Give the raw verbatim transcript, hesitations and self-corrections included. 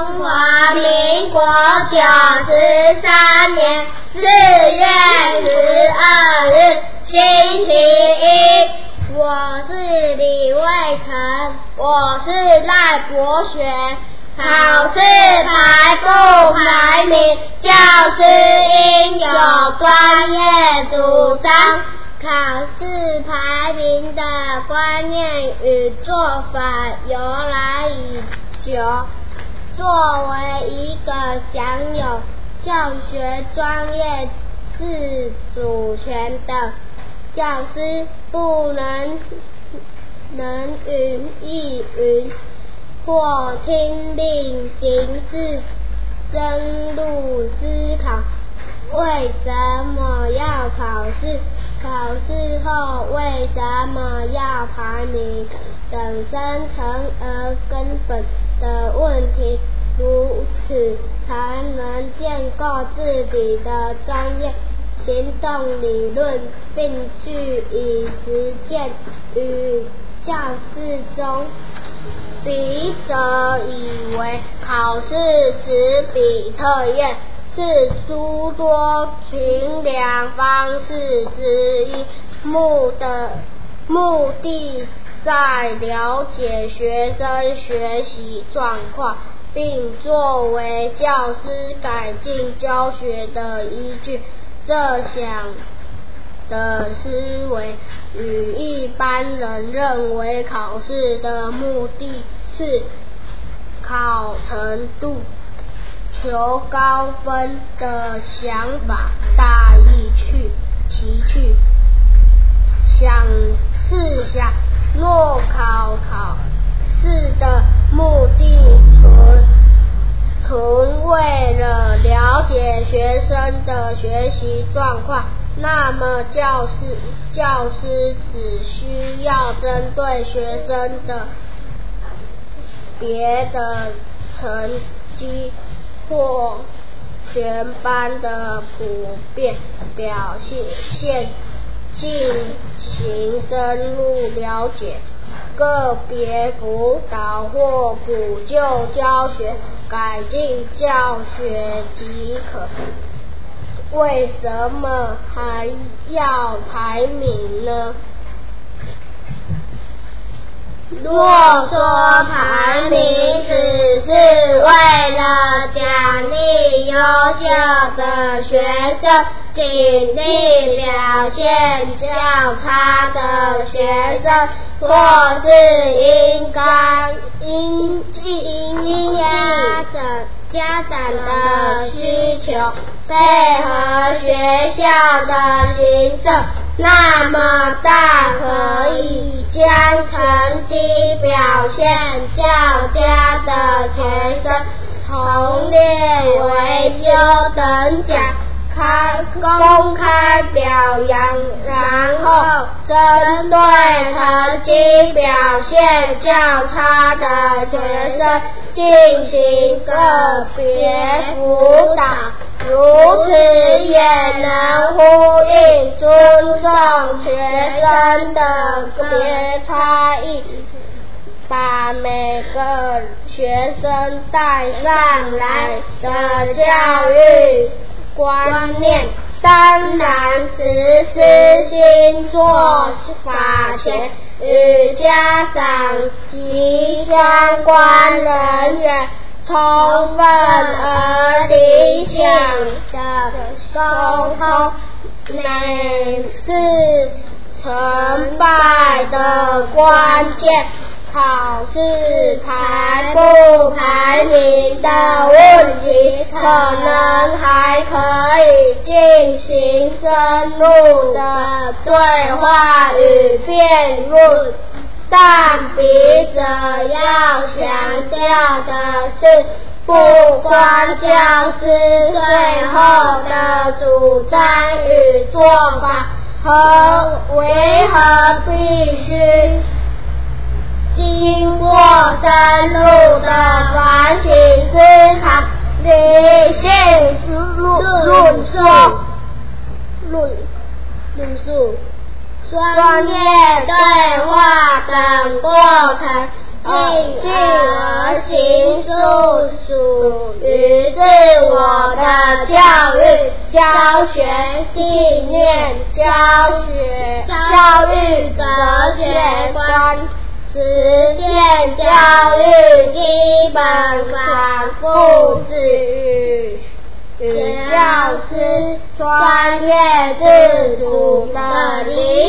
华民国九十三年四月十二日星期一。我是李卫成，我是赖博学。考试排不排名，教师应有专业主张。考试排名的观念与做法由来已久，作为一个享有教学专业自主权的教师，不能能允意云或听令行事，深入思考为什么要考试，考试后为什么要排名等深层而根本的问题，如此才能建构自己的专业行动理论，并据以实践与教室中。笔者以为考试只比测验是诸多评量方式之一，目的目的在了解学生学习状况，并作为教师改进教学的依据。这项的思维与一般人认为考试的目的是考程度、求高分的想法大异去其去。想试想，若考考试的目的纯纯为了了解学生的学习状况，那么教师教师只需要针对学生的别的成绩或全班的普遍表现进行深入了解，个别辅导或补救教学，改进教学即可。为什么还要排名呢？若说排名只是为了奖励优秀的学生，警惕表现较差的学生，或是应该应应应家长家长的需求，配合学校的行政，那么大可以将成绩表现较佳的学生同列为优等奖，开公开表扬，然后针对成绩表现较差的学生进行个别辅导，如此也能呼应尊重学生的个别差异，把每个学生带上来的教育观念。当然，实施新做法前，与家长及相关人员充分而理想的沟通，乃是成败的关键。考试排不排名的问题，可能还可以进行深入的对话与辩论，但笔者要强调的是，不管教师最后的主张与做法和为何必须经过深入的反省思考、理性论述、论论述、专业对话等过程， 进而行述属于自我的教育、教学、信念、教学、教育哲学观、实践教育基本法复制与与教师专业自主的理